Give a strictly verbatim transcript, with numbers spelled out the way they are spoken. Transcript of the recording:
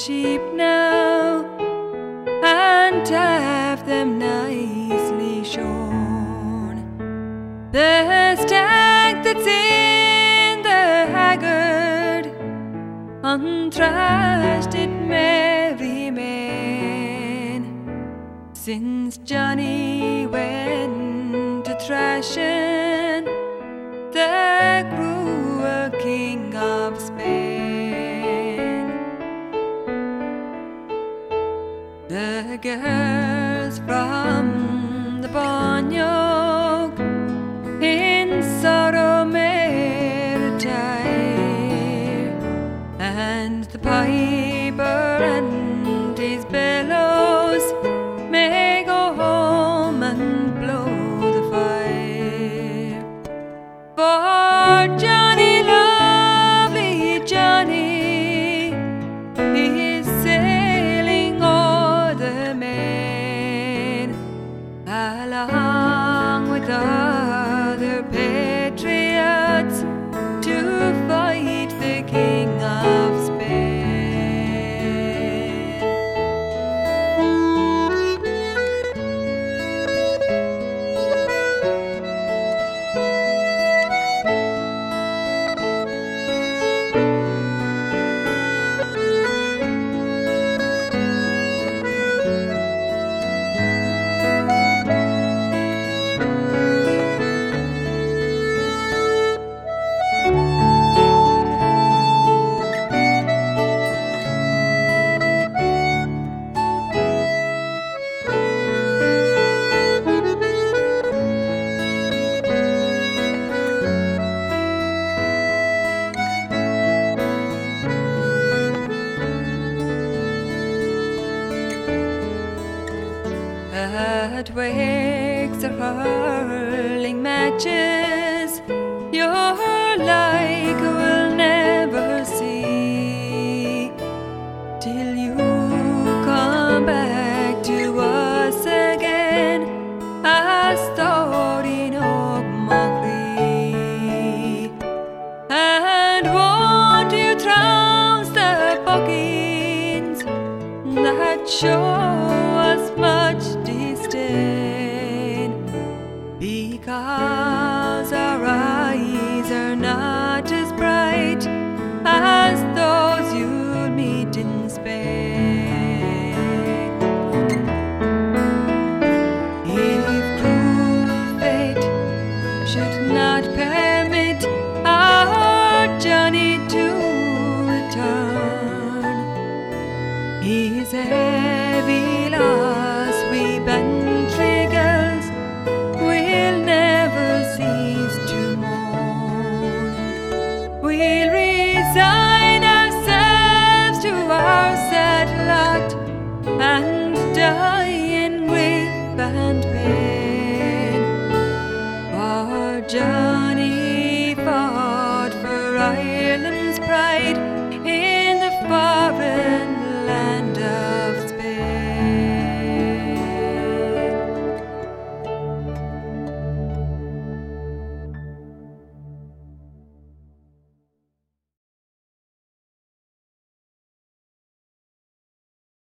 sheep now and have them nicely shorn. The stag that's in the haggard, unthrashed it merry men, since Johnny went a thrashing the cruel King of Spain. The girls from the barnyard in sorrow may retire, and the piper and his bellows may go home and blow the fire. For Johnny, lovely Johnny, is sailing o'er the main, along with other patriots to fight the King of Spain. At wakes or hurling matches, you're like a